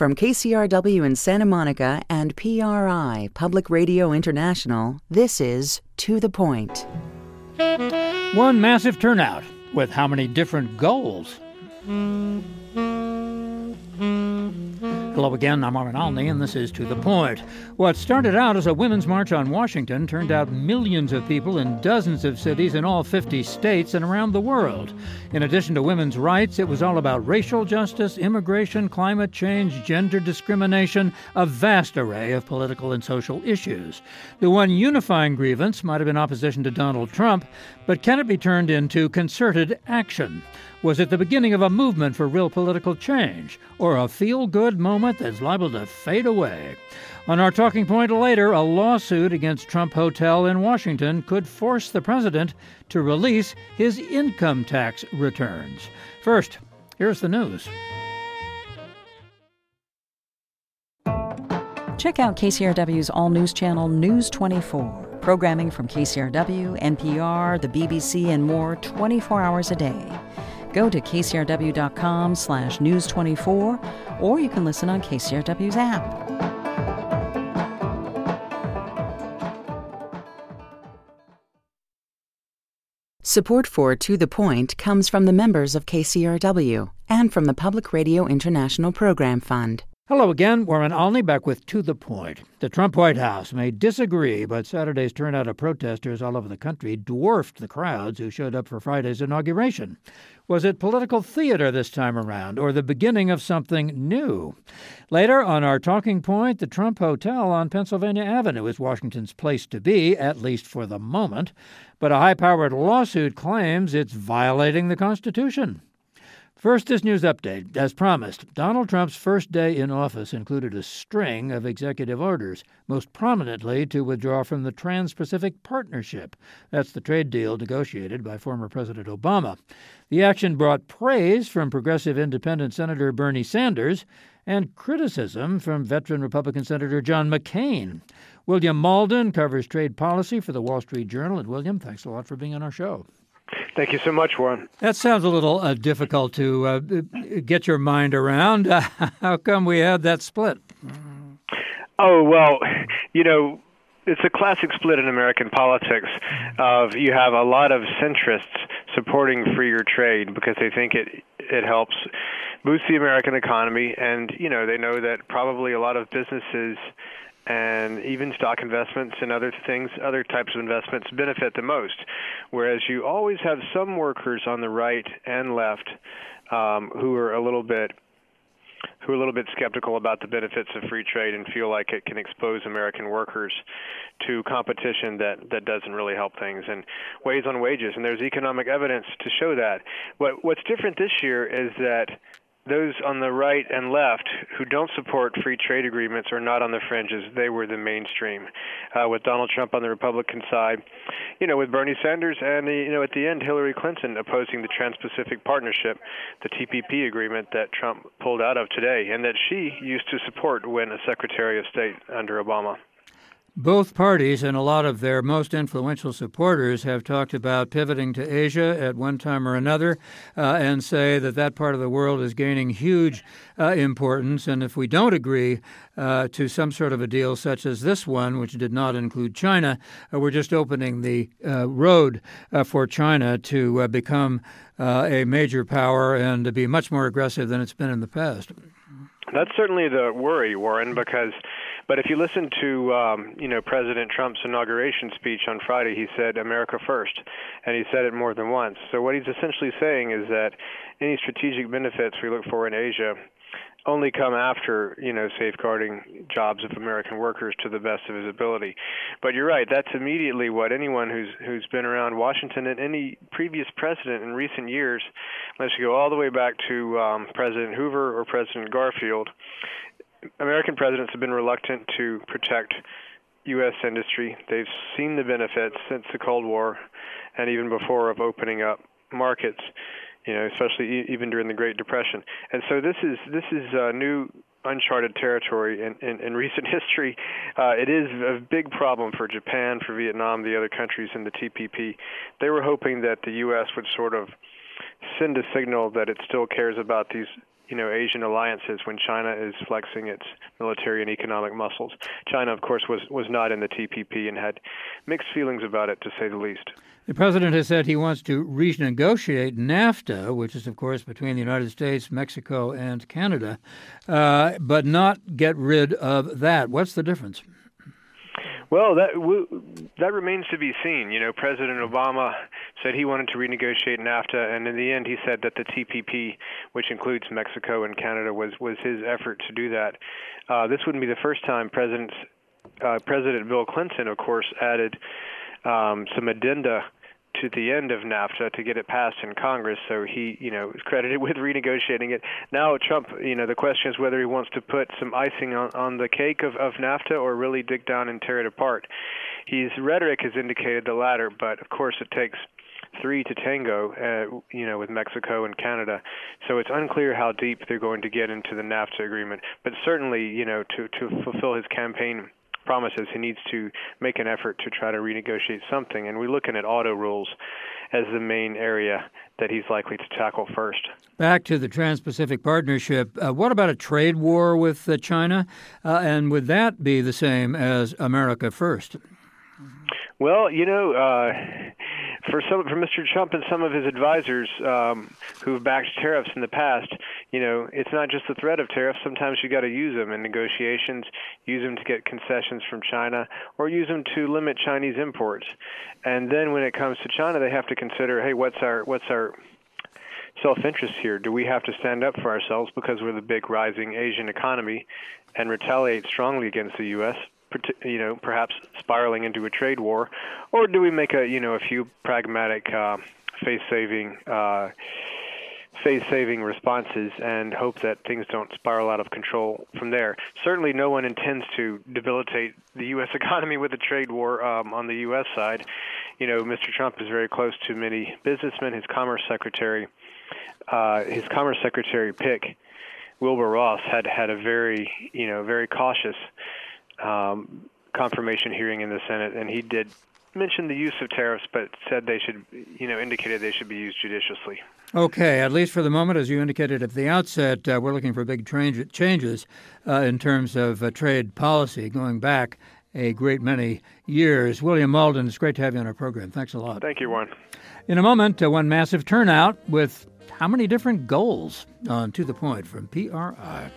From KCRW in Santa Monica and PRI, Public Radio International, this is To the Point. One massive turnout with how many different goals? Hello again, I'm Warren Olney, and this is To the Point. What started out as a women's march on Washington turned out millions of people in dozens of cities in all 50 states and around the world. In addition to women's rights, it was all about racial justice, immigration, climate change, gender discrimination, a vast array of political and social issues. The one unifying grievance might have been opposition to Donald Trump, but can it be turned into concerted action? Was it the beginning of a movement for real political change, or a feel-good moment that's liable to fade away? On our talking point later, a lawsuit against Trump Hotel in Washington could force the president to release his income tax returns. First, here's the news. Check out KCRW's all-news channel News 24. Programming from KCRW, NPR, the BBC, and more 24 hours a day. Go to kcrw.com/news24, or you can listen on KCRW's app. Support for To the Point comes from the members of KCRW and from the Public Radio International Program Fund. Hello again, Warren Olney back with To the Point. The Trump White House may disagree, but Saturday's turnout of protesters all over the country dwarfed the crowds who showed up for Friday's inauguration. Was it political theater this time around, or the beginning of something new? Later on our talking point, the Trump Hotel on Pennsylvania Avenue is Washington's place to be, at least for the moment. But a high-powered lawsuit claims it's violating the Constitution. First, this news update. As promised, Donald Trump's first day in office included a string of executive orders, most prominently to withdraw from the Trans-Pacific Partnership. That's the trade deal negotiated by former President Obama. The action brought praise from progressive independent Senator Bernie Sanders and criticism from veteran Republican Senator John McCain. William Malden covers trade policy for the Wall Street Journal. And William, thanks a lot for being on our show. Thank you so much, Warren. That sounds a little difficult to get your mind around. How come we had that split? Oh, well, it's a classic split in American politics of you have a lot of centrists supporting freer trade because they think it helps boost the American economy, and, they know that probably a lot of businesses and even stock investments and other things, other types of investments benefit the most. Whereas you always have some workers on the right and left who are a little bit skeptical about the benefits of free trade and feel like it can expose American workers to competition that doesn't really help things and weighs on wages. And there's economic evidence to show that. What's different this year is that those on the right and left who don't support free trade agreements are not on the fringes. They were the mainstream. With Donald Trump on the Republican side, with Bernie Sanders and, at the end, Hillary Clinton opposing the Trans-Pacific Partnership, the TPP agreement that Trump pulled out of today and that she used to support when a Secretary of State under Obama. Both parties and a lot of their most influential supporters have talked about pivoting to Asia at one time or another and say that part of the world is gaining huge importance. And if we don't agree to some sort of a deal such as this one, which did not include China, we're just opening the road for China to become a major power and to be much more aggressive than it's been in the past. That's certainly the worry, Warren, but if you listen to, President Trump's inauguration speech on Friday, he said America first, and he said it more than once. So what he's essentially saying is that any strategic benefits we look for in Asia only come after, safeguarding jobs of American workers to the best of his ability. But you're right, that's immediately what anyone who's been around Washington and any previous president in recent years, unless you go all the way back to President Hoover or President Garfield, American presidents have been reluctant to protect U.S. industry. They've seen the benefits since the Cold War and even before of opening up markets, especially even during the Great Depression. And so this is new uncharted territory in recent history. It is a big problem for Japan, for Vietnam, the other countries in the TPP. They were hoping that the U.S. would sort of send a signal that it still cares about these Asian alliances when China is flexing its military and economic muscles. China, of course, was not in the TPP and had mixed feelings about it, to say the least. The president has said he wants to renegotiate NAFTA, which is, of course, between the United States, Mexico, and Canada, but not get rid of that. What's the difference? Well, that remains to be seen. President Obama said he wanted to renegotiate NAFTA, and in the end he said that the TPP, which includes Mexico and Canada, was his effort to do that. This wouldn't be the first time President Bill Clinton, of course, added some addenda to the end of NAFTA to get it passed in Congress, so he, is credited with renegotiating it. Now Trump, the question is whether he wants to put some icing on the cake of NAFTA or really dig down and tear it apart. His rhetoric has indicated the latter, but of course it takes three to tango, with Mexico and Canada. So it's unclear how deep they're going to get into the NAFTA agreement. But certainly, to fulfill his campaign promises, he needs to make an effort to try to renegotiate something. And we're looking at auto rules as the main area that he's likely to tackle first. Back to the Trans-Pacific Partnership, what about a trade war with China? And would that be the same as America First? Well, for Mr. Trump and some of his advisors who've backed tariffs in the past, it's not just the threat of tariffs. Sometimes you got to use them in negotiations, use them to get concessions from China, or use them to limit Chinese imports. And then when it comes to China, they have to consider, hey, what's our self-interest here? Do we have to stand up for ourselves because we're the big rising Asian economy and retaliate strongly against the U.S.? Perhaps spiraling into a trade war, or do we make a few pragmatic, face-saving responses and hope that things don't spiral out of control from there? Certainly, no one intends to debilitate the U.S. economy with a trade war on the U.S. side. Mr. Trump is very close to many businessmen. His Commerce Secretary pick, Wilbur Ross, had a very cautious confirmation hearing in the Senate, and he did mention the use of tariffs, but said they should, indicated they should be used judiciously. Okay, at least for the moment, as you indicated at the outset, we're looking for big changes in terms of trade policy going back a great many years. William Malden, it's great to have you on our program. Thanks a lot. Thank you, Warren. In a moment, one massive turnout with how many different goals on To The Point from PRI.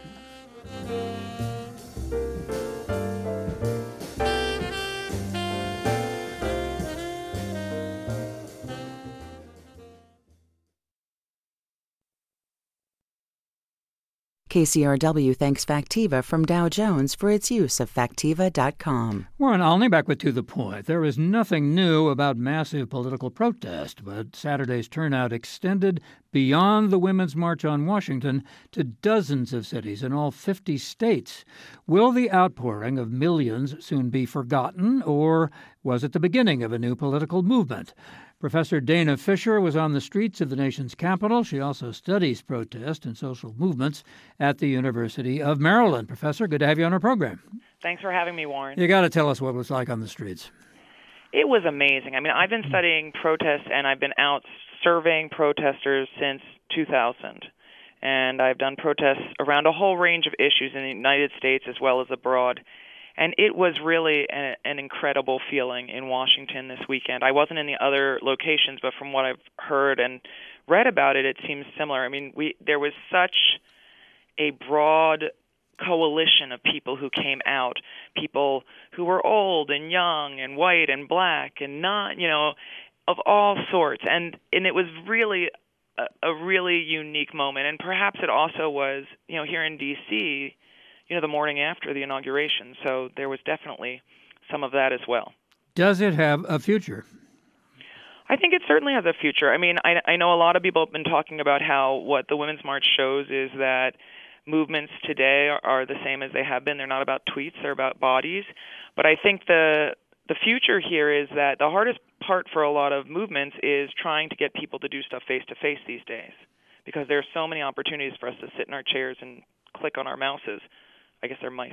KCRW thanks Factiva from Dow Jones for its use of Factiva.com. Warren Olney back with To The Point. There is nothing new about massive political protest, but Saturday's turnout extended beyond the Women's March on Washington to dozens of cities in all 50 states. Will the outpouring of millions soon be forgotten, or was it the beginning of a new political movement? Professor Dana Fisher was on the streets of the nation's capital. She also studies protest and social movements at the University of Maryland. Professor, good to have you on our program. Thanks for having me, Warren. You got to tell us what it was like on the streets. It was amazing. I mean, I've been studying protests, and I've been out surveying protesters since 2000. And I've done protests around a whole range of issues in the United States as well as abroad. And it was really an incredible feeling in Washington this weekend. I wasn't in the other locations, but from what I've heard and read about it, it seems similar. I mean, there was such a broad coalition of people who came out, people who were old and young and white and black and not, of all sorts. And it was really a really unique moment. And perhaps it also was, here in D.C., the morning after the inauguration. So there was definitely some of that as well. Does it have a future? I think it certainly has a future. I mean, I know a lot of people have been talking about how what the Women's March shows is that movements today are the same as they have been. They're not about tweets, they're about bodies. But I think the future here is that the hardest part for a lot of movements is trying to get people to do stuff face-to-face these days, because there are so many opportunities for us to sit in our chairs and click on our mouses. I guess they're mice.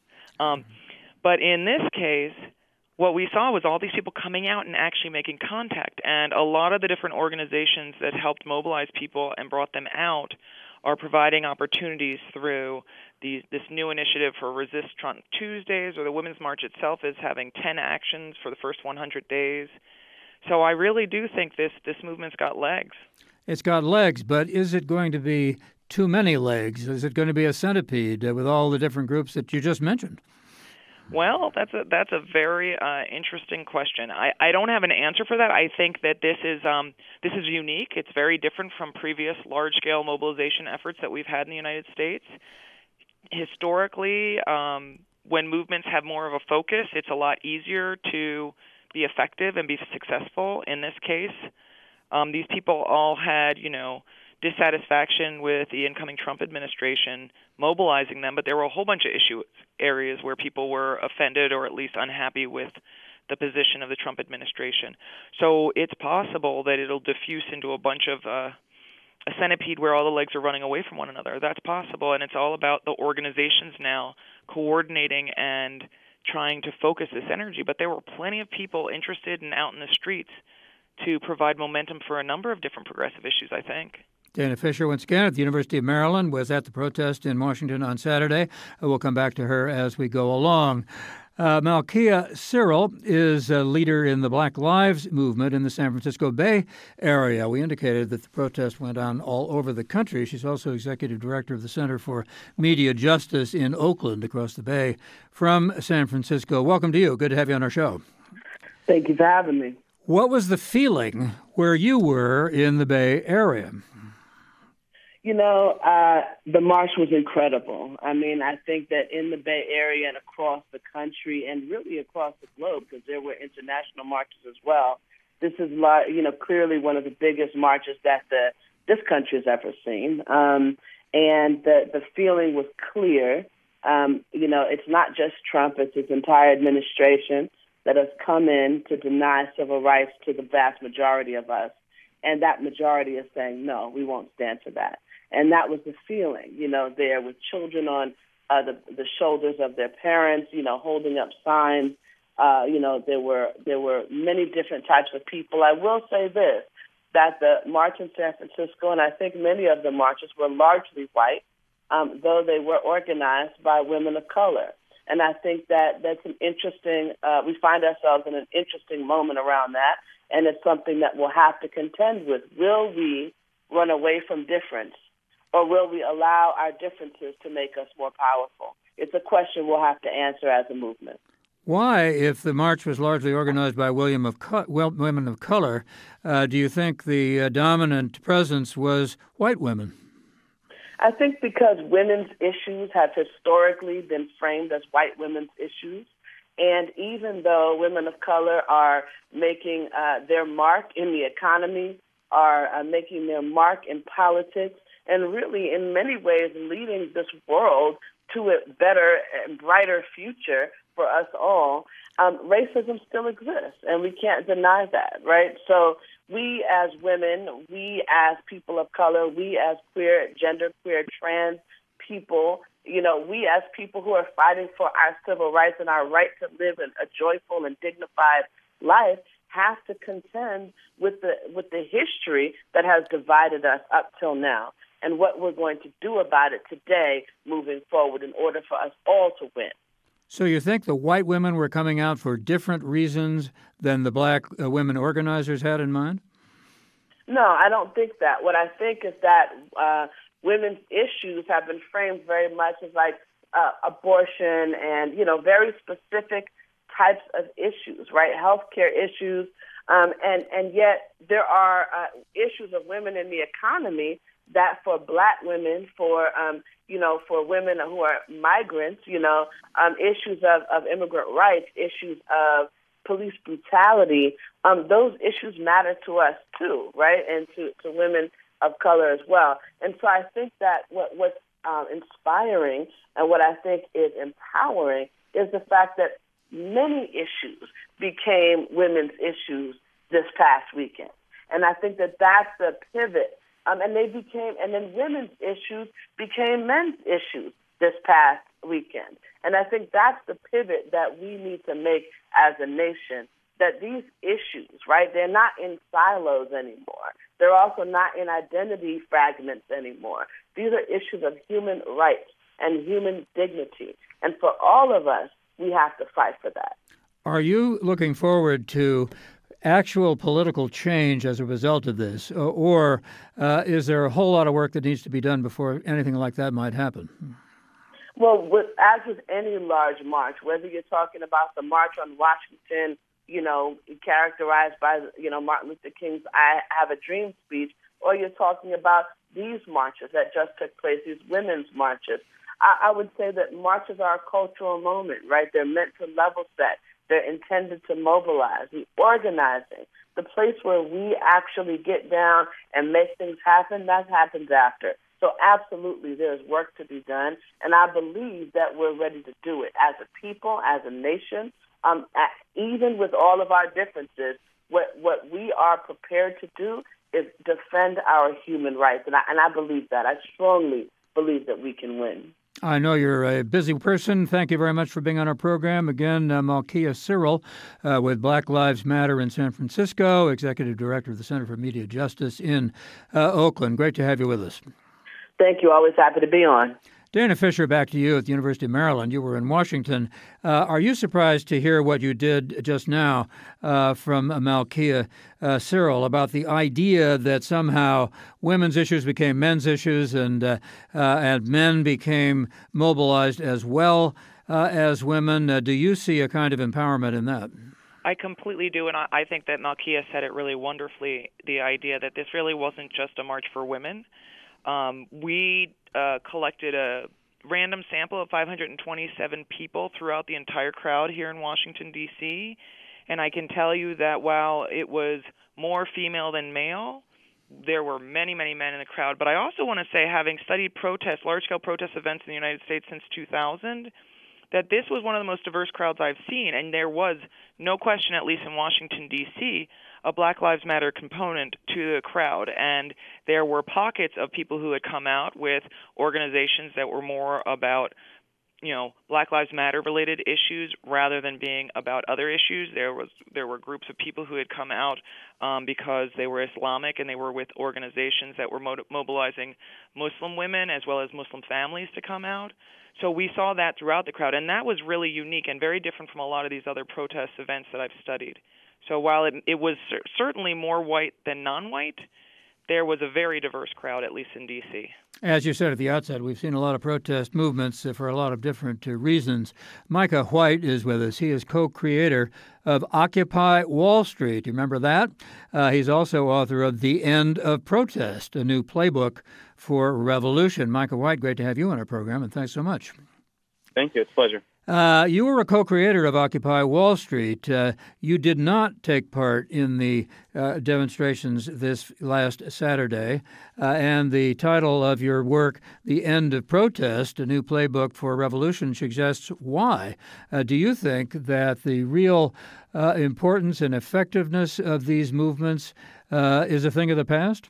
But in this case, what we saw was all these people coming out and actually making contact. And a lot of the different organizations that helped mobilize people and brought them out are providing opportunities through this new initiative for Resist Trump Tuesdays, or the Women's March itself is having 10 actions for the first 100 days. So I really do think this movement's got legs. It's got legs, but is it going to be too many legs? Is it going to be a centipede with all the different groups that you just mentioned? Well, that's a very interesting question. I don't have an answer for that. I think that this is unique. It's very different from previous large-scale mobilization efforts that we've had in the United States. Historically, when movements have more of a focus, it's a lot easier to be effective and be successful. In this case, these people all had, dissatisfaction with the incoming Trump administration mobilizing them, but there were a whole bunch of issue areas where people were offended or at least unhappy with the position of the Trump administration. So it's possible that it'll diffuse into a bunch of a centipede where all the legs are running away from one another. That's possible, and it's all about the organizations now coordinating and trying to focus this energy. But there were plenty of people interested and out in the streets to provide momentum for a number of different progressive issues, I think. Dana Fisher, once again, at the University of Maryland, was at the protest in Washington on Saturday. We'll come back to her as we go along. Malkia Cyril is a leader in the Black Lives Movement in the San Francisco Bay Area. We indicated that the protest went on all over the country. She's also executive director of the Center for Media Justice in Oakland, across the bay from San Francisco. Welcome to you. Good to have you on our show. Thank you for having me. What was the feeling where you were in the Bay Area? The march was incredible. I mean, I think that in the Bay Area and across the country and really across the globe, because there were international marches as well, this is, clearly one of the biggest marches that this country has ever seen. And the feeling was clear. It's not just Trump, it's his entire administration that has come in to deny civil rights to the vast majority of us. And that majority is saying, no, we won't stand for that. And that was the feeling, there with children on the shoulders of their parents, holding up signs. There were many different types of people. I will say this, that the march in San Francisco, and I think many of the marches were largely white, though they were organized by women of color. And I think that's an interesting, we find ourselves in an interesting moment around that, and it's something that we'll have to contend with. Will we run away from difference, or will we allow our differences to make us more powerful? It's a question we'll have to answer as a movement. Why, if the march was largely organized by women of color, do you think the dominant presence was white women? I think because women's issues have historically been framed as white women's issues, and even though women of color are making their mark in the economy, are making their mark in politics, and really in many ways leading this world to a better and brighter future for us all, racism still exists, and we can't deny that, right? So we as women, we as people of color, we as queer, genderqueer, trans people, we as people who are fighting for our civil rights and our right to live a joyful and dignified life, have to contend with the history that has divided us up till now, and what we're going to do about it today moving forward in order for us all to win. So you think the white women were coming out for different reasons than the black women organizers had in mind? No, I don't think that. What I think is that women's issues have been framed very much as like abortion and, very specific types of issues, right? Healthcare issues. And yet there are issues of women in the economy that for black women, for women who are migrants, issues of immigrant rights, issues of police brutality, those issues matter to us too, right? And to women of color as well. And so I think that what's inspiring and what I think is empowering is the fact that many issues became women's issues this past weekend. And I think that that's the pivot. And then women's issues became men's issues this past weekend. And I think that's the pivot that we need to make as a nation, that these issues, right, they're not in silos anymore. They're also not in identity fragments anymore. These are issues of human rights and human dignity. And for all of us, we have to fight for that. Are you looking forward to actual political change as a result of this, or is there a whole lot of work that needs to be done before anything like that might happen? Well, as with any large march, whether you're talking about the March on Washington, characterized by, Martin Luther King's I Have a Dream speech, or you're talking about these marches that just took place, these women's marches, I would say that marches are a cultural moment, right? They're meant to level set. They're intended to mobilize. The organizing, the place where we actually get down and make things happen, that happens after. So absolutely, there's work to be done, and I believe that we're ready to do it as a people, as a nation. Even with all of our differences, what we are prepared to do is defend our human rights, and I believe that. I strongly believe that we can win. I know you're a busy person. Thank you very much for being on our program. Again, Malkia Cyril with Black Lives Matter in San Francisco, Executive Director of the Center for Media Justice in Oakland. Great to have you with us. Thank you. Always happy to be on. Dana Fisher, back to you at the University of Maryland. You were in Washington. Are you surprised to hear what you did just now from Malkia Cyril about the idea that somehow women's issues became men's issues and men became mobilized as well as women? Do you see a kind of empowerment in that? I completely do, and I think that Malkia said it really wonderfully, the idea that this really wasn't just a march for women. We collected a random sample of 527 people throughout the entire crowd here in Washington, D.C., and I can tell you that while it was more female than male, there were many, many men in the crowd. But I also want to say, having studied protests, large-scale protest events in the United States since 2000, that this was one of the most diverse crowds I've seen, and there was no question, at least in Washington, D.C., a Black Lives Matter component to the crowd, and there were pockets of people who had come out with organizations that were more about, Black Lives Matter related issues rather than being about other issues. There were groups of people who had come out because they were Islamic, and they were with organizations that were mobilizing Muslim women as well as Muslim families to come out. So we saw that throughout the crowd, and that was really unique and very different from a lot of these other protest events that I've studied. So while it was certainly more white than non-white, there was a very diverse crowd, at least in D.C. As you said at the outset, we've seen a lot of protest movements for a lot of different reasons. Micah White is with us. He is co-creator of Occupy Wall Street. You remember that? He's also author of The End of Protest, a new playbook for revolution. Micah White, great to have you on our program, and thanks so much. Thank you. It's a pleasure. You were a co-creator of Occupy Wall Street. You did not take part in the demonstrations this last Saturday, and the title of your work, The End of Protest, a new playbook for revolution, suggests why. Do you think that the real importance and effectiveness of these movements is a thing of the past?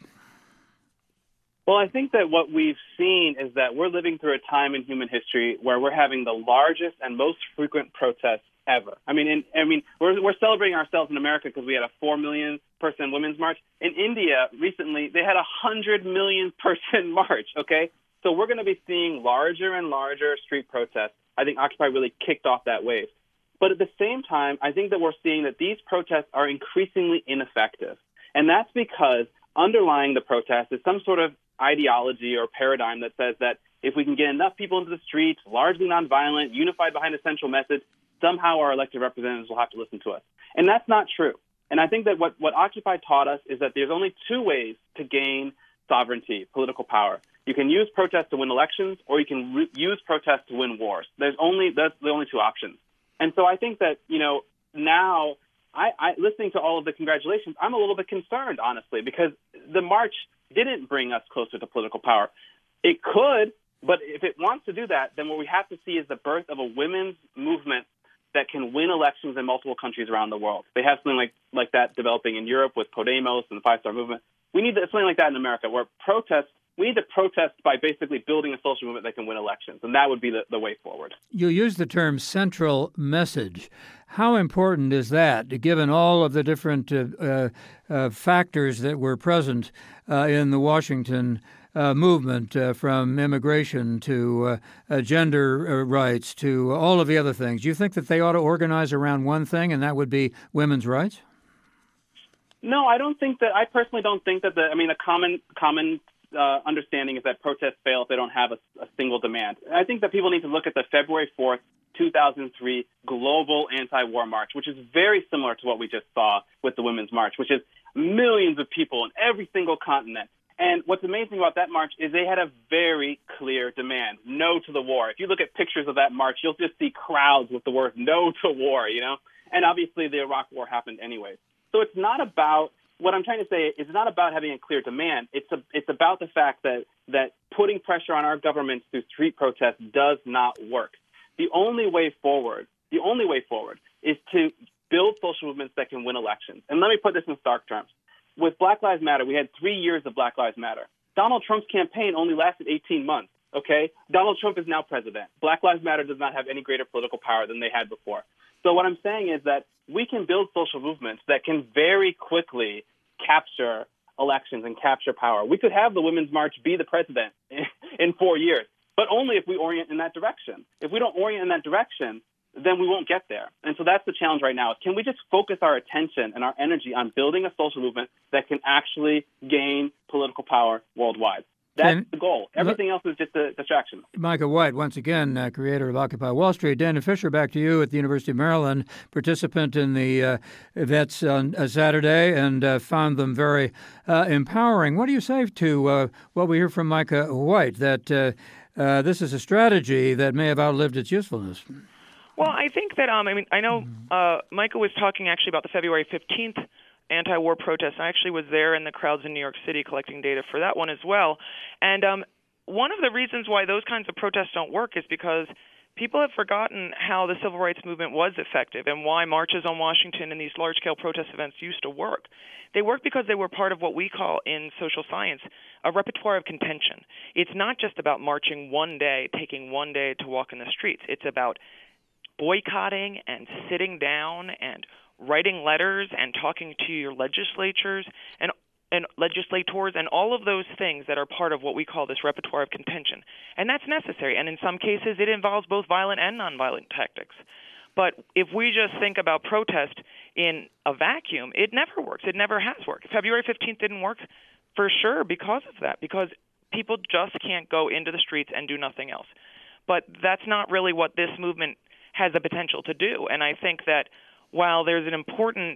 Well, I think that what we've seen is that we're living through a time in human history where we're having the largest and most frequent protests ever. We're celebrating ourselves in America because we had a 4 million person women's march. In India, recently, they had a 100 million person march, okay? So we're going to be seeing larger and larger street protests. I think Occupy really kicked off that wave. But at the same time, I think that we're seeing that these protests are increasingly ineffective. And that's because underlying the protest is some sort of ideology or paradigm that says that if we can get enough people into the streets, largely nonviolent, unified behind a central message, somehow our elected representatives will have to listen to us. And that's not true. And I think that what Occupy taught us is that there's only two ways to gain sovereignty, political power. You can use protests to win elections, or you can use protests to win wars. That's the only two options. And so I think that, now I listening to all of the congratulations, I'm a little bit concerned, honestly, because the march didn't bring us closer to political power. It could, but if it wants to do that, then what we have to see is the birth of a women's movement that can win elections in multiple countries around the world. They have something like that developing in Europe with Podemos and the Five Star Movement. We need something like that in America, where we need to protest by basically building a social movement that can win elections, and that would be the way forward. You use the term central message. How important is that, given all of the different factors that were present in the Washington movement, from immigration to gender rights to all of the other things? Do you think that they ought to organize around one thing, and that would be women's rights? No, I don't think that. I personally don't think that. A common understanding is that protests fail if they don't have a single demand. I think that people need to look at the February 4th, 2003 global anti-war march, which is very similar to what we just saw with the Women's March, which is millions of people in every single continent. And what's amazing about that march is they had a very clear demand: no to the war. If you look at pictures of that march, you'll just see crowds with the words "no to war," And obviously the Iraq War happened anyway. So it's not about, what I'm trying to say is not about having a clear demand. It's about the fact that putting pressure on our governments through street protests does not work. The only way forward is to build social movements that can win elections. And let me put this in stark terms. With Black Lives Matter, we had 3 years of Black Lives Matter. Donald Trump's campaign only lasted 18 months, okay? Donald Trump is now president. Black Lives Matter does not have any greater political power than they had before. So what I'm saying is that we can build social movements that can very quickly capture elections and capture power. We could have the Women's March be the president in 4 years, but only if we orient in that direction. If we don't orient in that direction, then we won't get there. And so that's the challenge right now. Can we just focus our attention and our energy on building a social movement that can actually gain political power worldwide? That's the goal. Everything else is just a distraction. Micah White, once again, creator of Occupy Wall Street. Dana Fisher, back to you at the University of Maryland, participant in the events on Saturday, and found them very empowering. What do you say to what we hear from Micah White, that this is a strategy that may have outlived its usefulness? Well, I think that, I know Micah was talking actually about the February 15th anti-war protests. I actually was there in the crowds in New York City collecting data for that one as well. And one of the reasons why those kinds of protests don't work is because people have forgotten how the civil rights movement was effective and why marches on Washington and these large-scale protest events used to work. They work because they were part of what we call in social science a repertoire of contention. It's not just about marching one day, taking one day to walk in the streets. It's about boycotting and sitting down and writing letters and talking to your legislatures and legislators and all of those things that are part of what we call this repertoire of contention. And that's necessary. And in some cases, it involves both violent and nonviolent tactics. But if we just think about protest in a vacuum, it never works. It never has worked. February 15th didn't work for sure because of that, because people just can't go into the streets and do nothing else. But that's not really what this movement has the potential to do. And I think that while there's an important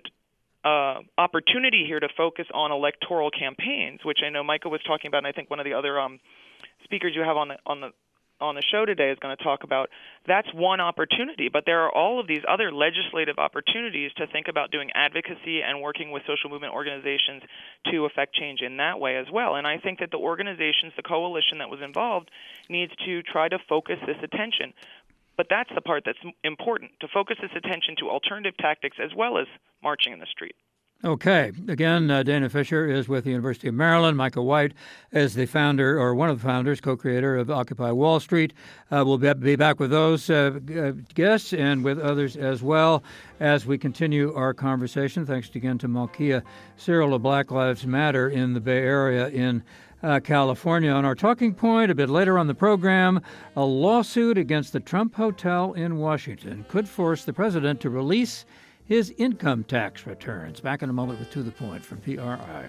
opportunity here to focus on electoral campaigns, which I know Micah was talking about, and I think one of the other speakers you have on the show today is going to talk about, that's one opportunity. But there are all of these other legislative opportunities to think about doing advocacy and working with social movement organizations to affect change in that way as well. And I think that the organizations, the coalition that was involved, needs to try to focus this attention. But that's the part that's important, to focus this attention to alternative tactics as well as marching in the street. Okay. Again, Dana Fisher is with the University of Maryland. Micah White is the founder, or one of the founders, co-creator of Occupy Wall Street. We'll be back with those guests and with others as well as we continue our conversation. Thanks again to Malkia Cyril of Black Lives Matter in the Bay Area in California. On our talking point a bit later on the program, a lawsuit against the Trump Hotel in Washington could force the president to release his income tax returns. Back in a moment with To the Point from PRI.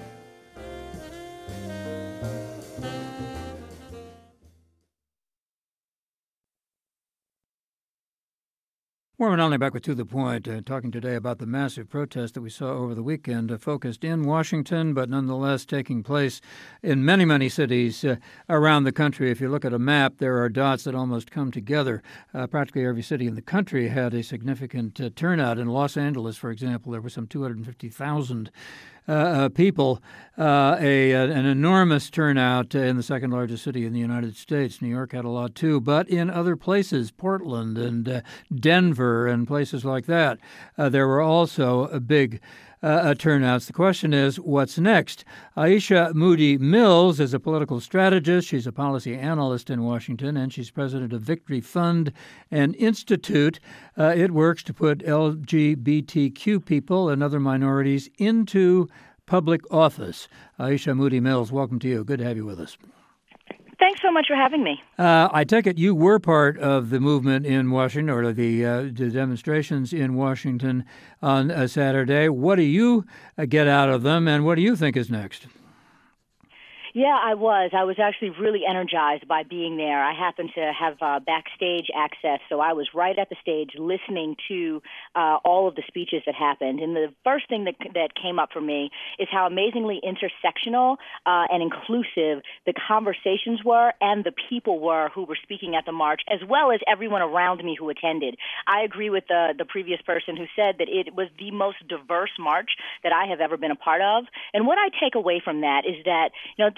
Warren Olney back with To the Point, talking today about the massive protest that we saw over the weekend, focused in Washington, but nonetheless taking place in many, many cities around the country. If you look at a map, there are dots that almost come together. Practically every city in the country had a significant turnout. In Los Angeles, for example, there were some 250,000 people, an enormous turnout in the second largest city in the United States. New York had a lot too, but in other places, Portland and Denver and places like that, there were also big turnouts. The question is, what's next? Aisha Moody Mills is a political strategist. She's a policy analyst in Washington, and she's president of Victory Fund and Institute. It works to put LGBTQ people and other minorities into public office. Aisha Moody Mills, welcome to you. Good to have you with us. Thanks so much for having me. I take it you were part of the movement in Washington, or the demonstrations in Washington on Saturday. What do you get out of them, and what do you think is next? Yeah, I was. I was actually really energized by being there. I happened to have backstage access, so I was right at the stage listening to all of the speeches that happened. And the first thing that came up for me is how amazingly intersectional and inclusive the conversations were and the people were who were speaking at the march, as well as everyone around me who attended. I agree with the previous person who said that it was the most diverse march that I have ever been a part of. And what I take away from that is that,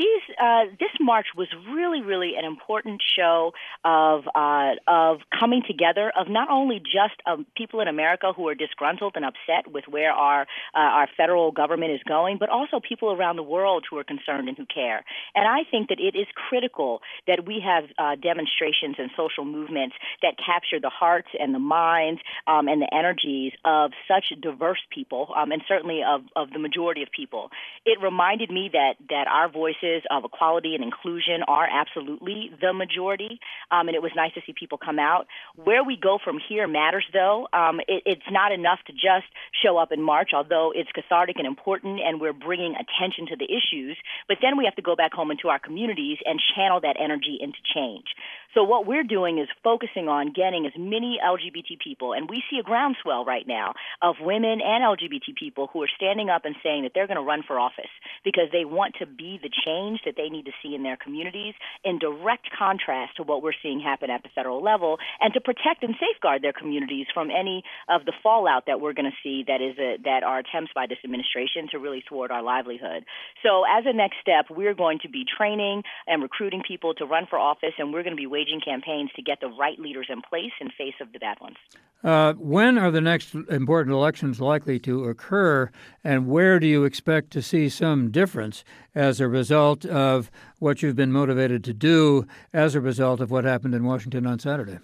this march was really, really an important show of coming together of not only just people in America who are disgruntled and upset with where our federal government is going, but also people around the world who are concerned and who care. And I think that it is critical that we have demonstrations and social movements that capture the hearts and the minds and the energies of such diverse people, and certainly of the majority of people. It reminded me that our voices of equality and inclusion are absolutely the majority, and it was nice to see people come out. Where we go from here matters, though. It's not enough to just show up and march, although it's cathartic and important, and we're bringing attention to the issues. But then we have to go back home into our communities and channel that energy into change. So what we're doing is focusing on getting as many LGBT people, and we see a groundswell right now of women and LGBT people who are standing up and saying that they're going to run for office because they want to be the change that they need to see in their communities, in direct contrast to what we're seeing happen at the federal level, and to protect and safeguard their communities from any of the fallout that we're going to see that are attempts by this administration to really thwart our livelihood. So as a next step, we're going to be training and recruiting people to run for office, and we're going to be waging campaigns to get the right leaders in place in face of the bad ones. When are the next important elections likely to occur, and where do you expect to see some difference as a result of what you've been motivated to do as a result of what happened in Washington on Saturday?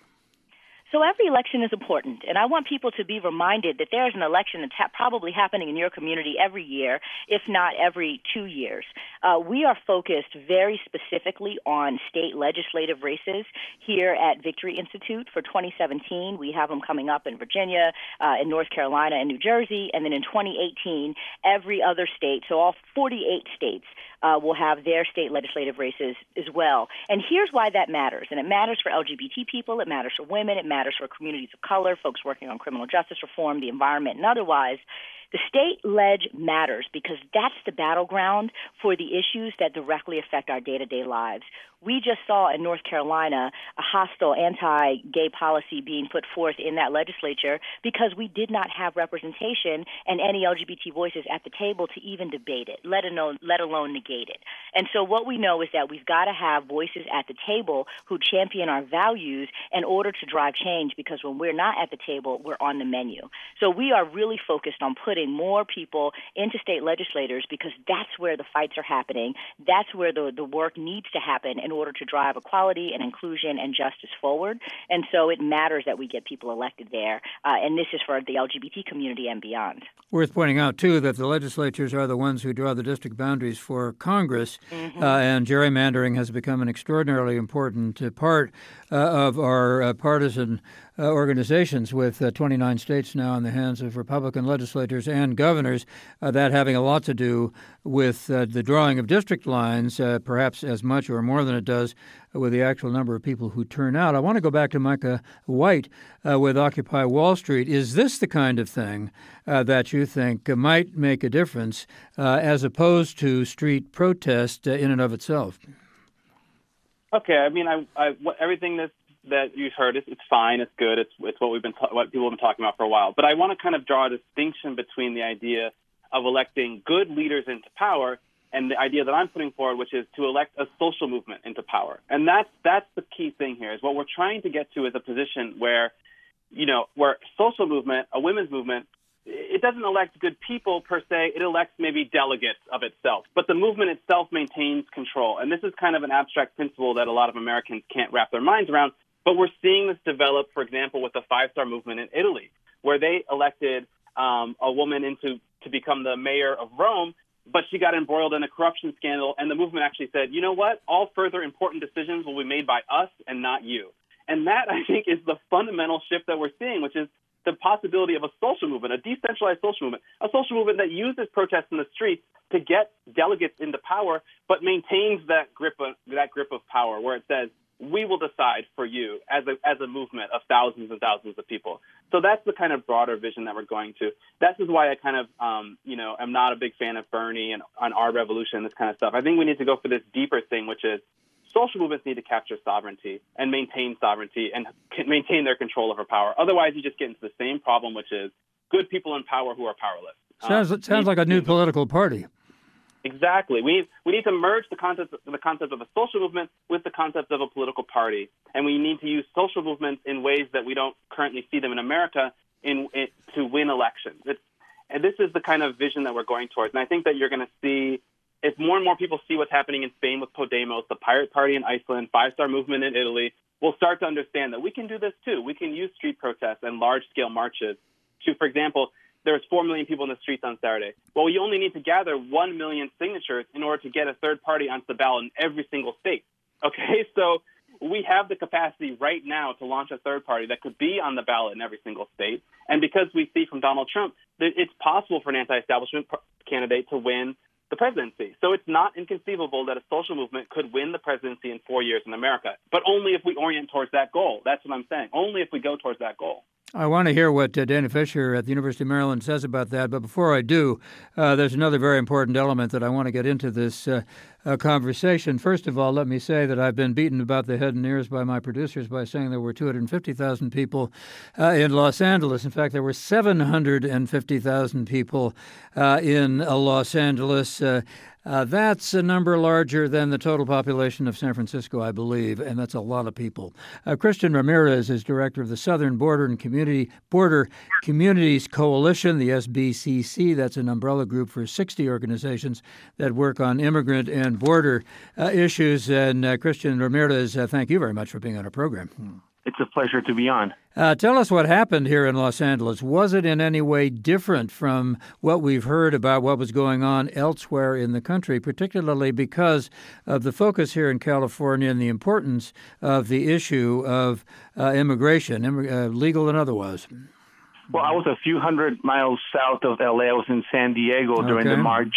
So every election is important, and I want people to be reminded that there's an election that's probably happening in your community every year, if not every 2 years. We are focused very specifically on state legislative races here at Victory Institute for 2017. We have them coming up in Virginia, in North Carolina, and New Jersey, and then in 2018, every other state, so all 48 states, will have their state legislative races as well. And here's why that matters. And it matters for LGBT people, it matters for women, it matters for communities of color, folks working on criminal justice reform, the environment, and otherwise. The state ledge matters because that's the battleground for the issues that directly affect our day-to-day lives. We just saw in North Carolina a hostile anti-gay policy being put forth in that legislature because we did not have representation and any LGBT voices at the table to even debate it, let alone negate it. And so what we know is that we've got to have voices at the table who champion our values in order to drive change, because when we're not at the table, we're on the menu. So we are really focused on putting more people into state legislators because that's where the fights are happening. That's where the work needs to happen in order to drive equality and inclusion and justice forward. And so it matters that we get people elected there. And this is for the LGBT community and beyond. Worth pointing out, too, that the legislatures are the ones who draw the district boundaries for Congress, and gerrymandering has become an extraordinarily important part of our partisan organizations, with 29 states now in the hands of Republican legislators and governors, that having a lot to do with the drawing of district lines, perhaps as much or more than it does with the actual number of people who turn out. I want to go back to Micah White with Occupy Wall Street. Is this the kind of thing that you think might make a difference as opposed to street protest in and of itself? Okay, I mean, everything that you've heard, it's fine, it's good, it's what what people have been talking about for a while. But I want to kind of draw a distinction between the idea of electing good leaders into power and the idea that I'm putting forward, which is to elect a social movement into power. And that's the key thing here, is what we're trying to get to is a position where, where social movement, a women's movement, it doesn't elect good people per se. It elects maybe delegates of itself. But the movement itself maintains control. And this is kind of an abstract principle that a lot of Americans can't wrap their minds around. But we're seeing this develop, for example, with the Five-Star Movement in Italy, where they elected a woman to become the mayor of Rome, but she got embroiled in a corruption scandal. And the movement actually said, you know what? All further important decisions will be made by us and not you. And that, I think, is the fundamental shift that we're seeing, which is the possibility of a social movement, a decentralized social movement, a social movement that uses protests in the streets to get delegates into power, but maintains that grip of power, where it says, we will decide for you as a movement of thousands and thousands of people. So that's the kind of broader vision that we're going to. That is why I kind of, am not a big fan of Bernie and on our revolution, this kind of stuff. I think we need to go for this deeper thing, which is social movements need to capture sovereignty and maintain sovereignty and maintain their control over power. Otherwise, you just get into the same problem, which is good people in power who are powerless. Sounds like a new political party. Exactly. We need to merge the concept of a social movement with the concept of a political party, and we need to use social movements in ways that we don't currently see them in America to win elections. And this is the kind of vision that we're going towards. And I think that you're going to see, if more and more people see what's happening in Spain with Podemos, the Pirate Party in Iceland, Five-Star Movement in Italy, we'll start to understand that we can do this too. We can use street protests and large-scale marches to, for example, there's 4 million people in the streets on Saturday. Well, we only need to gather 1 million signatures in order to get a third party onto the ballot in every single state. Okay, so we have the capacity right now to launch a third party that could be on the ballot in every single state. And because we see from Donald Trump that it's possible for an anti-establishment candidate to win the presidency. So it's not inconceivable that a social movement could win the presidency in 4 years in America, but only if we orient towards that goal. That's what I'm saying. Only if we go towards that goal. I want to hear what Dana Fisher at the University of Maryland says about that. But before I do, there's another very important element that I want to get into this conversation. First of all, let me say that I've been beaten about the head and ears by my producers by saying there were 250,000 people in Los Angeles. In fact, there were 750,000 people in Los Angeles. That's a number larger than the total population of San Francisco, I believe, and that's a lot of people. Christian Ramirez is director of the Southern Border and Border Communities Coalition, the SBCC. That's an umbrella group for 60 organizations that work on immigrant and border issues. And Christian Ramirez, thank you very much for being on our program. It's a pleasure to be on. Tell us what happened here in Los Angeles. Was it in any way different from what we've heard about what was going on elsewhere in the country, particularly because of the focus here in California and the importance of the issue of immigration, legal and otherwise? Well, I was a few hundred miles south of L.A. I was in San Diego during the march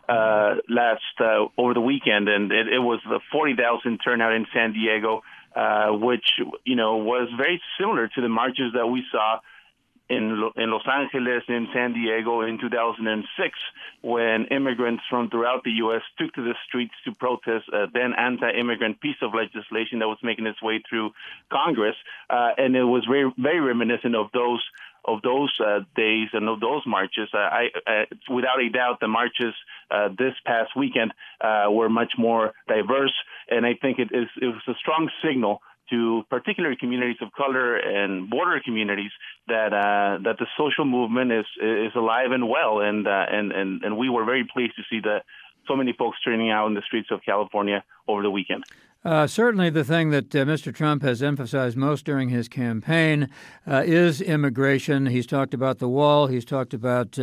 over the weekend, and it was the 40,000 turnout in San Diego. Which, was very similar to the marches that we saw in Los Angeles, in San Diego in 2006, when immigrants from throughout the U.S. took to the streets to protest then anti-immigrant piece of legislation that was making its way through Congress. And it was very, very reminiscent of those days and of those marches. Without a doubt, the marches this past weekend were much more diverse, and I think it was a strong signal to particular communities of color and border communities that the social movement is alive and well, and we were very pleased to see that so many folks turning out in the streets of California over the weekend. Certainly the thing that Mr. Trump has emphasized most during his campaign is immigration. He's talked about the wall. He's talked about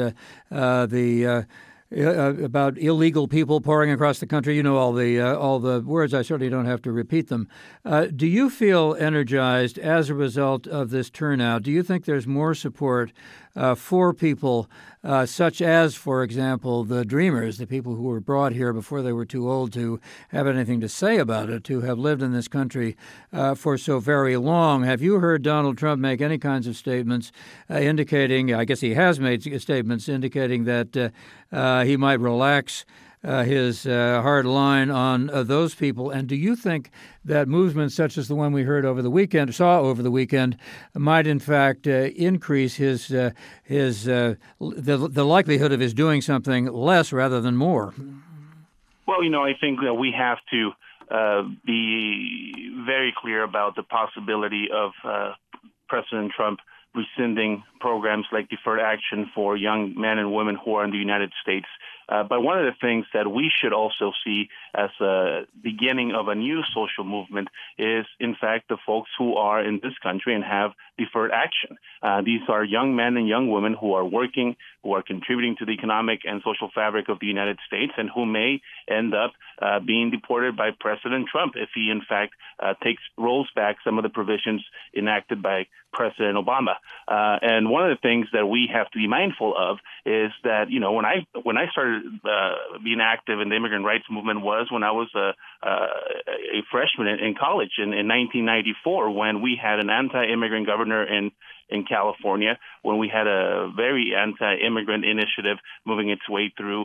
about illegal people pouring across the country. You know all the words. I certainly don't have to repeat them. Do you feel energized as a result of this turnout? Do you think there's more support for people such as, for example, the Dreamers, the people who were brought here before they were too old to have anything to say about it, to have lived in this country for so very long? Have you heard Donald Trump make any kinds of statements indicating, I guess he has made statements indicating that he might relax his hard line on those people? And do you think that movements such as the one we saw over the weekend, might in fact increase the likelihood of his doing something less rather than more? Well, I think that we have to be very clear about the possibility of President Trump rescinding programs like deferred action for young men and women who are in the United States. But one of the things that we should also see as a beginning of a new social movement is, in fact, the folks who are in this country and have deferred action. These are young men and young women who are working, who are contributing to the economic and social fabric of the United States, and who may end up being deported by President Trump if he, in fact, rolls back some of the provisions enacted by President Obama. And one of the things that we have to be mindful of is that, you know, when I started being active in the immigrant rights movement was when I was a freshman in college in 1994, when we had an anti-immigrant governor in California, when we had a very anti-immigrant initiative moving its way through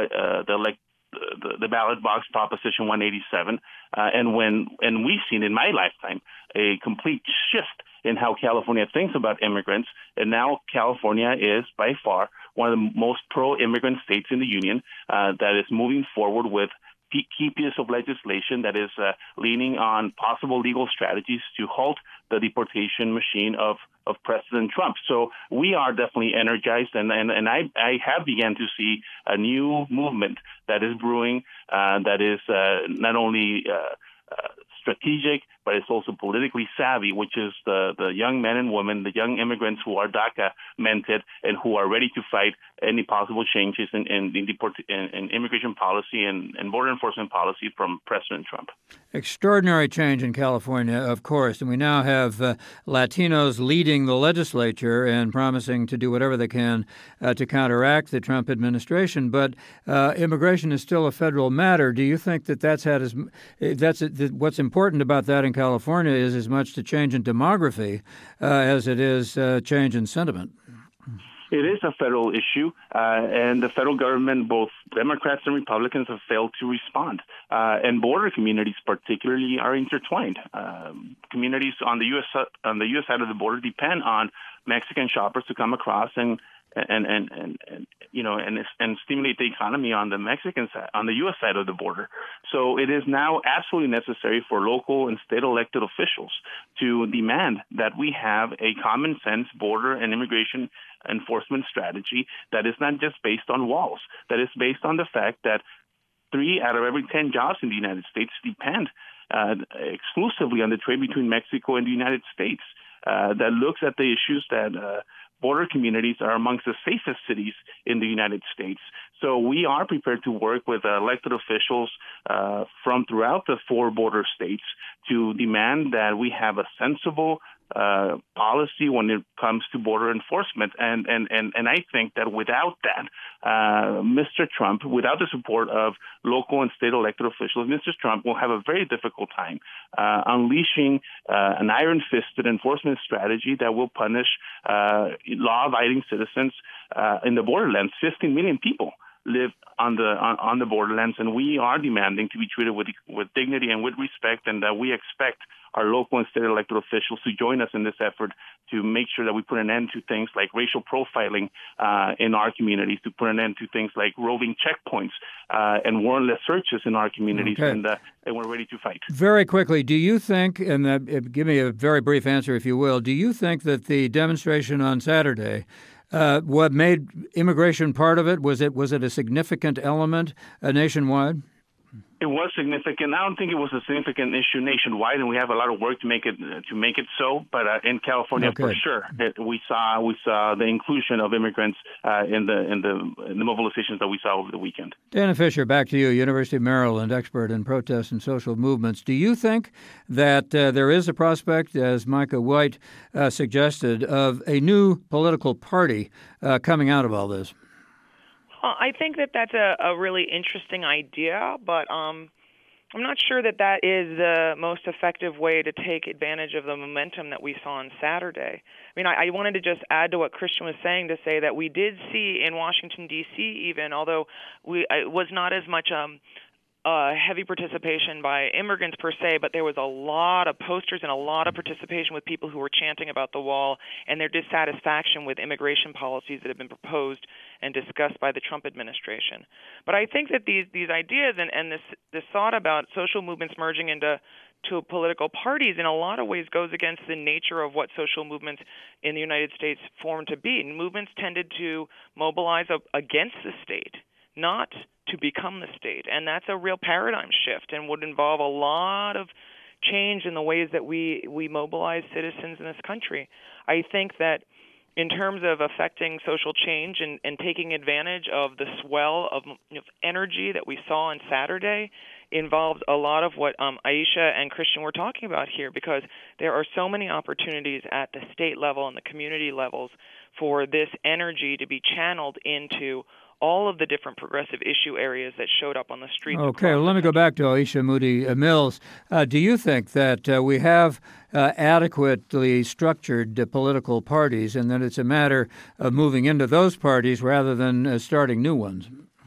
the ballot box, Proposition 187, and we've seen in my lifetime a complete shift in how California thinks about immigrants, and now California is by far one of the most pro-immigrant states in the union that is moving forward with key pieces of legislation that is leaning on possible legal strategies to halt the deportation machine of President Trump. So we are definitely energized, and I have began to see a new movement that is brewing that is not only strategic, but it's also politically savvy, which is the young men and women, the young immigrants who are DACA-mented and who are ready to fight any possible changes in immigration policy and border enforcement policy from President Trump. Extraordinary change in California, of course, and we now have Latinos leading the legislature and promising to do whatever they can to counteract the Trump administration. But immigration is still a federal matter. Do you think that what's important about that in California is as much the change in demography as it is change in sentiment? It is a federal issue, and the federal government, both Democrats and Republicans, have failed to respond. And border communities, particularly, are intertwined. Communities on the U.S. Side of the border depend on Mexican shoppers to come across and stimulate the economy on the Mexican side, on the U.S. side of the border. So it is now absolutely necessary for local and state elected officials to demand that we have a common sense border and immigration enforcement strategy that is not just based on walls, that is based on the fact that 3 out of every 10 jobs in the United States depend exclusively on the trade between Mexico and the United States. That looks at the issues that border communities are amongst the safest cities in the United States. So we are prepared to work with elected officials from throughout the 4 border states to demand that we have a sensible policy when it comes to border enforcement. And I think that without that, Mr. Trump, without the support of local and state elected officials, Mr. Trump will have a very difficult time unleashing an iron-fisted enforcement strategy that will punish law-abiding citizens in the borderlands. 15 million people live on the borderlands, and we are demanding to be treated with dignity and with respect, and that we expect our local and state elected officials to join us in this effort to make sure that we put an end to things like racial profiling in our communities, to put an end to things like roving checkpoints and warrantless searches in our communities, and we're ready to fight. Very quickly, do you think, and give me a very brief answer if you will, do you think that the demonstration on Saturday, what made immigration part of it, was it a significant element nationwide? It was significant. I don't think it was a significant issue nationwide, and we have a lot of work to make it so. But in California, for sure, we saw the inclusion of immigrants in the mobilizations that we saw over the weekend. Dana Fisher, back to you, University of Maryland, expert in protests and social movements. Do you think that there is a prospect, as Micah White suggested, of a new political party coming out of all this? I think that's a really interesting idea, but I'm not sure that is the most effective way to take advantage of the momentum that we saw on Saturday. I mean, I wanted to just add to what Christian was saying to say that we did see in Washington, D.C. even, although it was not as much heavy participation by immigrants per se, but there was a lot of posters and a lot of participation with people who were chanting about the wall and their dissatisfaction with immigration policies that have been proposed and discussed by the Trump administration. But I think that these ideas and this thought about social movements merging into to political parties in a lot of ways goes against the nature of what social movements in the United States formed to be. Movements tended to mobilize against the state, not to become the state. And that's a real paradigm shift and would involve a lot of change in the ways that we mobilize citizens in this country. I think that in terms of affecting social change and taking advantage of the swell of energy that we saw on Saturday involves a lot of what Aisha and Christian were talking about here, because there are so many opportunities at the state level and the community levels for this energy to be channeled into all of the different progressive issue areas that showed up on the streets. Okay, well, let me go back to Aisha Moody Mills. Do you think that we have adequately structured political parties and that it's a matter of moving into those parties rather than starting new ones?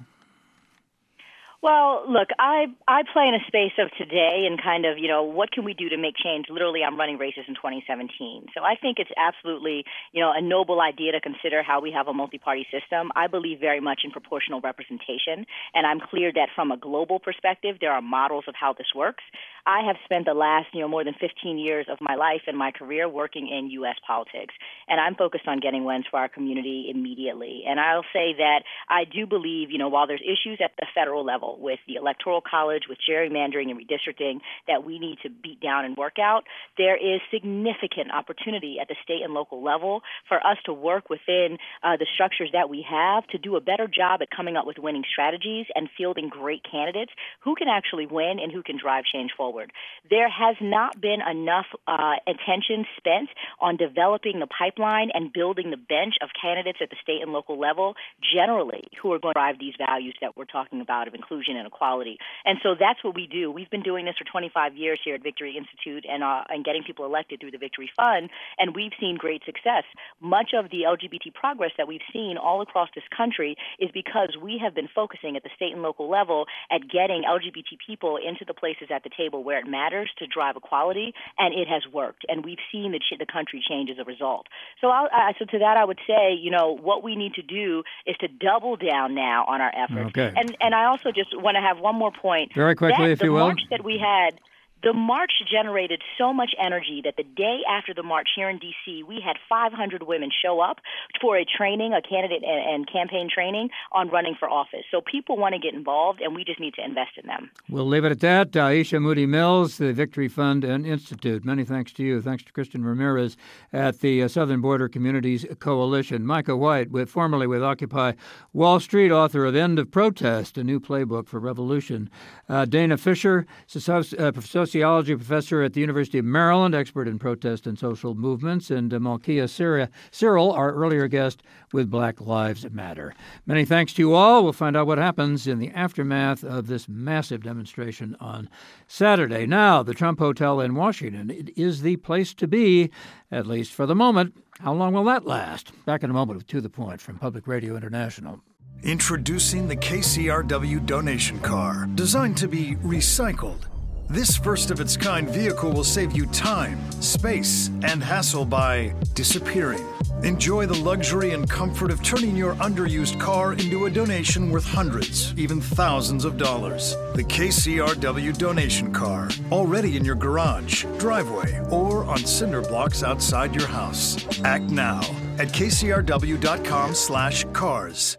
Well, look, I play in a space of today and kind of, what can we do to make change? Literally, I'm running races in 2017. So I think it's absolutely, a noble idea to consider how we have a multi-party system. I believe very much in proportional representation, and I'm clear that from a global perspective, there are models of how this works. I have spent the last, more than 15 years of my life and my career working in U.S. politics, and I'm focused on getting wins for our community immediately. And I'll say that I do believe, while there's issues at the federal level with the Electoral College, with gerrymandering and redistricting that we need to beat down and work out, there is significant opportunity at the state and local level for us to work within the structures that we have to do a better job at coming up with winning strategies and fielding great candidates who can actually win and who can drive change forward. There has not been enough attention spent on developing the pipeline and building the bench of candidates at the state and local level generally who are going to drive these values that we're talking about of inclusion and equality. And so that's what we do. We've been doing this for 25 years here at Victory Institute and getting people elected through the Victory Fund, and we've seen great success. Much of the LGBT progress that we've seen all across this country is because we have been focusing at the state and local level at getting LGBT people into the places at the table where it matters to drive equality, and it has worked. And we've seen the country change as a result. So to that I would say, what we need to do is to double down now on our efforts. Okay. And I also just want to have one more point. Very quickly, if you will. The march that we had, the march generated so much energy that the day after the march here in D.C., we had 500 women show up for a candidate and campaign training on running for office. So people want to get involved, and we just need to invest in them. We'll leave it at that. Aisha Moody Mills, the Victory Fund and Institute. Many thanks to you. Thanks to Christian Ramirez at the Southern Border Communities Coalition. Micah White, formerly with Occupy Wall Street, author of End of Protest, a new playbook for revolution. Dana Fisher, sociology professor at the University of Maryland, expert in protest and social movements, and Malkia Cyril, our earlier guest with Black Lives Matter. Many thanks to you all. We'll find out what happens in the aftermath of this massive demonstration on Saturday. Now, the Trump Hotel in Washington, it is the place to be, at least for the moment. How long will that last? Back in a moment with To the Point from Public Radio International. Introducing the KCRW donation car, designed to be recycled. This first-of-its-kind vehicle will save you time, space, and hassle by disappearing. Enjoy the luxury and comfort of turning your underused car into a donation worth hundreds, even thousands of dollars. The KCRW donation car, already in your garage, driveway, or on cinder blocks outside your house. Act now at kcrw.com/cars.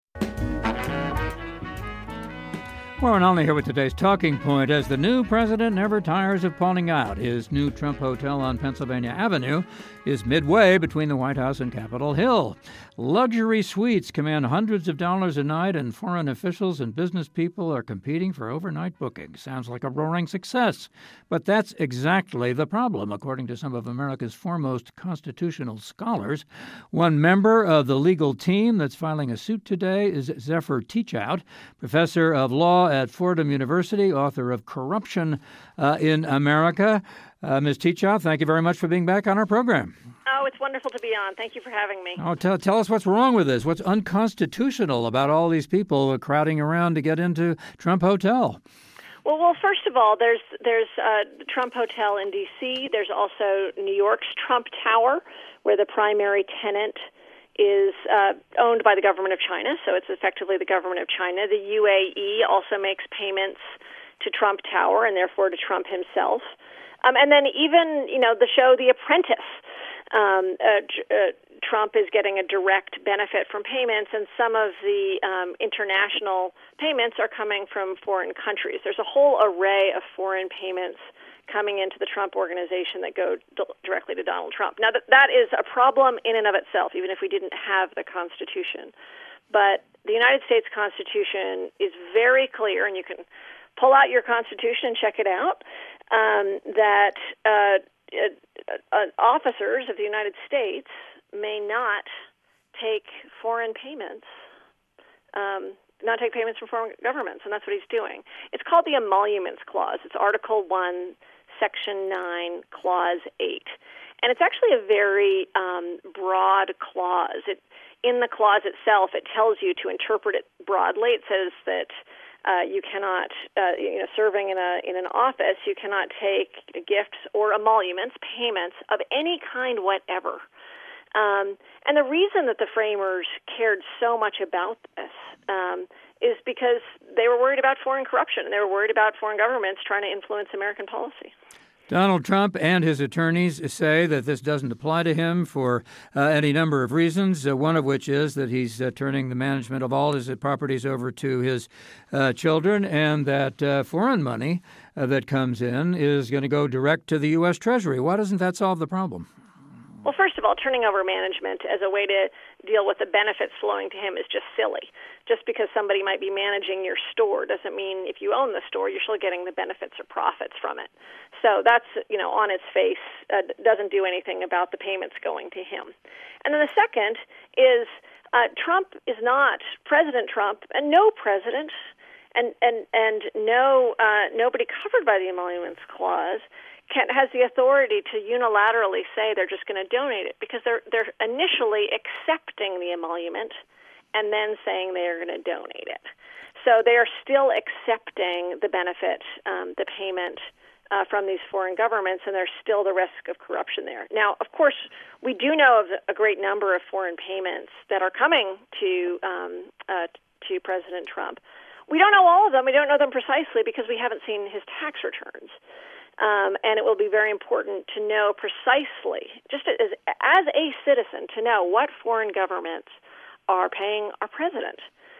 Warren Olney here with today's Talking Point. As the new president never tires of pointing out, his new Trump Hotel on Pennsylvania Avenue is midway between the White House and Capitol Hill. Luxury suites command hundreds of dollars a night, and foreign officials and business people are competing for overnight bookings. Sounds like a roaring success. But that's exactly the problem, according to some of America's foremost constitutional scholars. One member of the legal team that's filing a suit today is Zephyr Teachout, professor of law at Fordham University, author of Corruption in America. Ms. Teachout, thank you very much for being back on our program. Oh, it's wonderful to be on. Thank you for having me. Oh, tell us what's wrong with this. What's unconstitutional about all these people crowding around to get into Trump Hotel? Well, first of all, there's the Trump Hotel in D.C. There's also New York's Trump Tower, where the primary tenant is owned by the government of China, so it's effectively the government of China. The UAE also makes payments to Trump Tower and therefore to Trump himself. And then even, the show The Apprentice, Trump is getting a direct benefit from payments, and some of the international payments are coming from foreign countries. There's a whole array of foreign payments coming into the Trump organization that go directly to Donald Trump. Now, that is a problem in and of itself, even if we didn't have the Constitution. But the United States Constitution is very clear, and you can pull out your Constitution and check it out, that officers of the United States may not take foreign payments, not take payments from foreign governments, and that's what he's doing. It's called the Emoluments Clause. It's Article 1, Section 9, Clause 8. And it's actually a very broad clause. In the clause itself, it tells you to interpret it broadly. It says that you cannot, serving in an office, you cannot take gifts or emoluments, payments of any kind whatever. And the reason that the framers cared so much about this is because they were worried about foreign corruption, and they were worried about foreign governments trying to influence American policy. Donald Trump and his attorneys say that this doesn't apply to him for any number of reasons, one of which is that he's turning the management of all his properties over to his children, and that foreign money that comes in is going to go direct to the U.S. Treasury. Why doesn't that solve the problem? Well, first of all, turning over management as a way to deal with the benefits flowing to him is just silly. Just because somebody might be managing your store doesn't mean if you own the store, you're still getting the benefits or profits from it. So that's, on its face, doesn't do anything about the payments going to him. And then the second is Trump is not President Trump, and no president and nobody covered by the Emoluments Clause has the authority to unilaterally say they're just going to donate it, because they're initially accepting the emolument and then saying they are going to donate it. So they are still accepting the benefit, the payment from these foreign governments, and there's still the risk of corruption there. Now, of course, we do know of a great number of foreign payments that are coming to President Trump. We don't know all of them. We don't know them precisely because we haven't seen his tax returns. And it will be very important to know precisely, just as a citizen, to know what foreign governments are paying our president.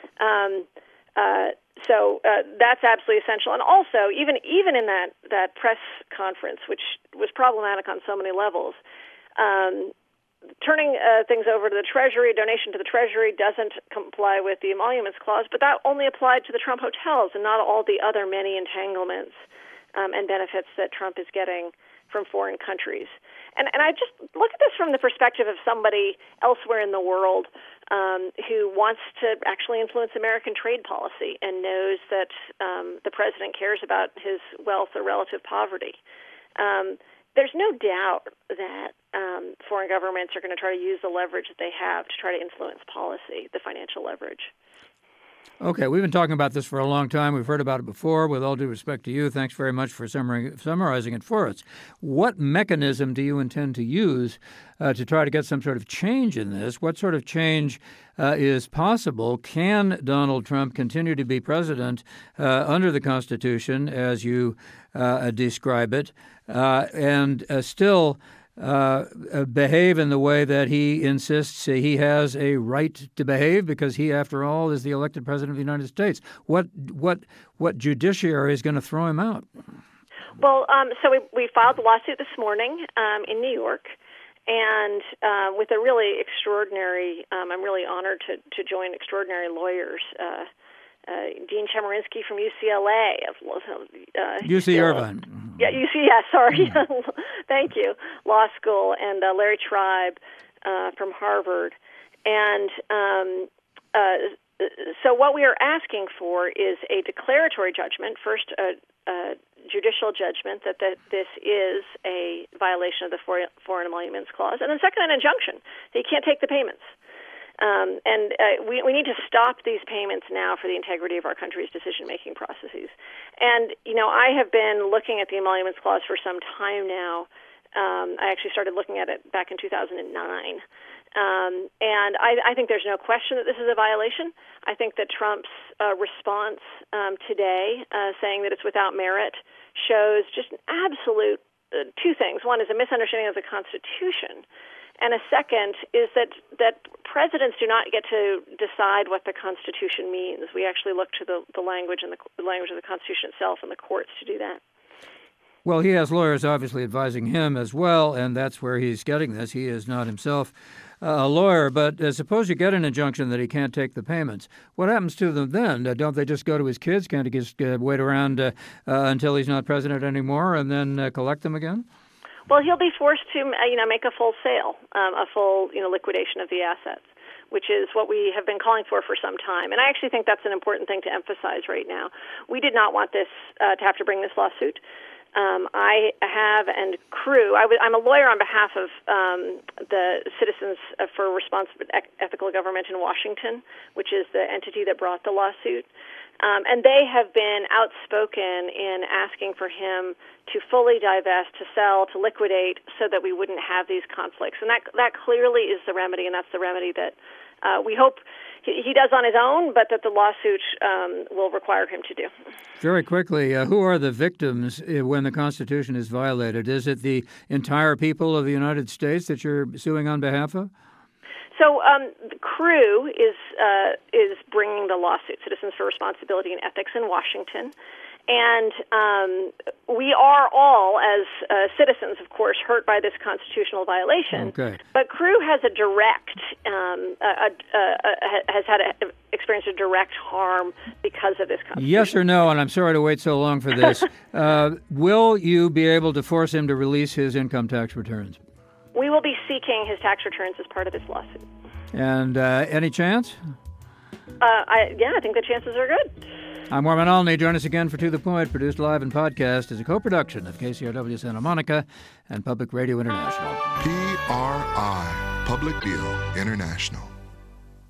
So that's absolutely essential. And also, even in that press conference, which was problematic on so many levels, turning things over to the Treasury, donation to the Treasury, doesn't comply with the Emoluments Clause, but that only applied to the Trump hotels and not all the other many entanglements and benefits that Trump is getting from foreign countries. And I just look at this from the perspective of somebody elsewhere in the world who wants to actually influence American trade policy and knows that the president cares about his wealth or relative poverty. There's no doubt that foreign governments are going to try to use the leverage that they have to try to influence policy, the financial leverage. Okay, we've been talking about this for a long time. We've heard about it before. With all due respect to you, thanks very much for summarizing it for us. What mechanism do you intend to use to try to get some sort of change in this? What sort of change is possible? Can Donald Trump continue to be president under the Constitution, as you describe it, and still behave in the way that he insists he has a right to behave, because he, after all, is the elected president of the United States? What judiciary is going to throw him out? Well, so we filed the lawsuit this morning in New York, and with a really extraordinary, I'm really honored to join extraordinary lawyers. Dean Chemerinsky from UCLA. UC Irvine. Yeah, sorry. Thank you. Law School, and Larry Tribe from Harvard. And so what we are asking for is a declaratory judgment, first a judicial judgment that this is a violation of the Foreign Emoluments Clause, and then second, an injunction that he can't take the payments. We need to stop these payments now for the integrity of our country's decision-making processes. And, I have been looking at the Emoluments Clause for some time now, I actually started looking at it back in 2009. And I think there's no question that this is a violation. I think that Trump's response today, saying that it's without merit, shows just an absolute two things. One is a misunderstanding of the Constitution, and a second is that presidents do not get to decide what the Constitution means. We actually look to the language and the language of the Constitution itself and the courts to do that. Well, he has lawyers obviously advising him as well, and that's where he's getting this. He is not himself a lawyer, but suppose you get an injunction that he can't take the payments. What happens to them then? Don't they just go to his kids? Can't he just wait around until he's not president anymore and then collect them again? Well, he'll be forced to, make a full sale, a full, liquidation of the assets, which is what we have been calling for some time. And I actually think that's an important thing to emphasize right now. We did not want this to have to bring this lawsuit. I have, and Crew, I'm a lawyer on behalf of the Citizens for Responsible Ethical Government in Washington, which is the entity that brought the lawsuit. And they have been outspoken in asking for him to fully divest, to sell, to liquidate, so that we wouldn't have these conflicts. And that clearly is the remedy, and that's the remedy that we hope he does on his own, but that the lawsuit will require him to do. Very quickly, who are the victims when the Constitution is violated? Is it the entire people of the United States that you're suing on behalf of? So the Crew is bringing the lawsuit, Citizens for Responsibility and Ethics in Washington. And we are all, as citizens, of course, hurt by this constitutional violation. Okay. But Crew has a direct, experienced a direct harm because of this constitution. Yes or no? And I'm sorry to wait so long for this. Will you be able to force him to release his income tax returns? We will be seeking his tax returns as part of this lawsuit. And any chance? I think the chances are good. I'm Warren Olney. Join us again for To The Point, produced live and podcast as a co-production of KCRW Santa Monica and Public Radio International. PRI, Public Radio International.